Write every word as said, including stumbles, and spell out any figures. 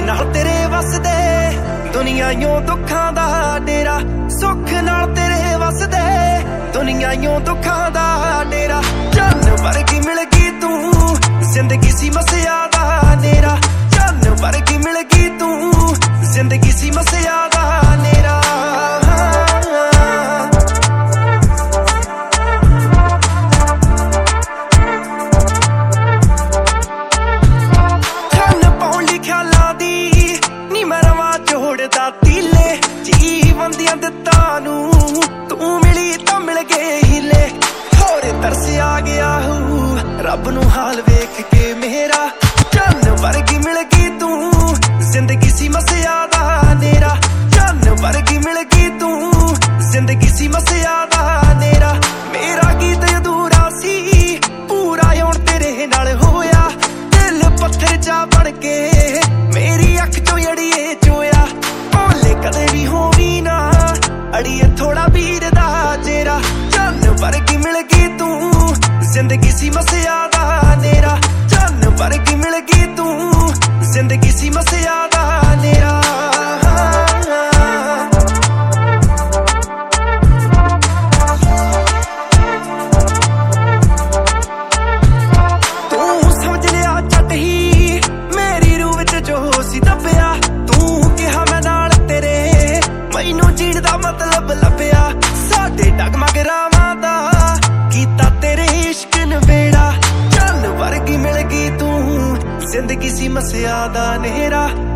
नाल तेरे वसदे दुनिया यूं दुखां दा डेरा, सुख नाल तेरे वसदे दुनिया यूं दुखां दा डेरा। चन्न वर्गी मिल गई तू जिंदगी सी मसिया दा नेरा, चन्न वर्गी मिल गई तू जिंदगी सी मसिया दा नेरा। जीवन दियां दित्तां नूं तू मिली तां मिल गए हीले, होर तरस आ गया हूं रब नूं हाल वेख के मेरा। चन्न वर्गी मिल गई तू जिंदगी सी मसिया दा नेरा, चन्न वर्गी मिल गई तू जिंदगी सी मसिया दा नेरा। मेरा गीत अधूरा सी पूरा हुण तेरे नाल होया, दिल पत्थर जा बन के मेरी अख चों अड़िए चोया। भोले कदे भी होवी ना अड़िए थोड़ा वीर दा जेरा, चन्न वर्गी मिल गई तू जिंदगी सी मसिया दा नेरा, चन्न वर्गी मिल गई तू जिंदगी सी मसिया दा नेरा। तू समझ लिया झट ही मेरी रूह विच जो सी दबिया, तू कहा मैं नाल तेरे मैनू जीण दा मतलब लभ्या। साडे डगमग रावां दा कीता तेरे इश्क नवेड़ा, चन्न वर्गी मिल गई तू जिंदगी सी मसिया दा नेरा।